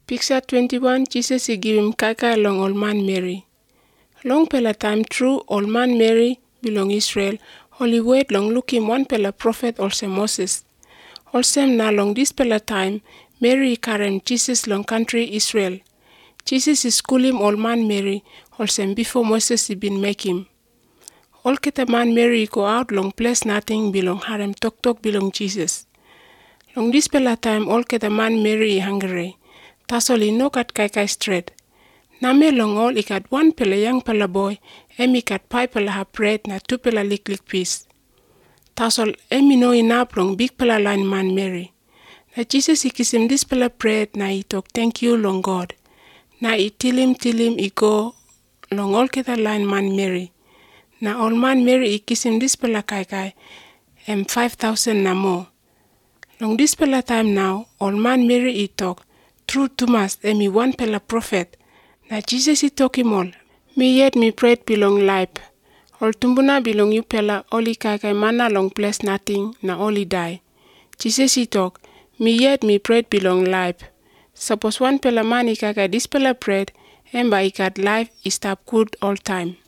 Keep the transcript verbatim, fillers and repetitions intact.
Picture twenty-one, Jesus he give him kaka long old man Mary. Long pela time through old man Mary belong Israel. Holy word long look him one pela prophet also Moses. Also na long this pela time Mary carry Jesus long country Israel. Jesus is school him old man Mary also before Moses he been make him. All kita man Mary go out long place nothing belong harem talk talk belong Jesus. Long this pela time all kita man Mary hungry. Tasoli no kat kai kai straight. Name long all ikat one pela young pela boy, emi kat pai pela ha bread na two pela lik lik piece. Tasol emi no inap long big pela line man Mary. Na Jesus he kiss him this pela bread na he talk thank you long God. Na he till him till him he go long all kita line man Mary. Na all man Mary he kiss him this pela kai kai em five thousand na more. Long this pela time now, all man Mary he talk. True Thomas, emi one pela prophet. Na Jesus he talk him all. Me yet me prayed belong life. All tumbuna belong you pela, only kai mana long place nothing, na only die. Jesus he talk. Me yet me prayed belong life. Suppose one pela man he kai this pela bread, and by he got life, he stop good all time.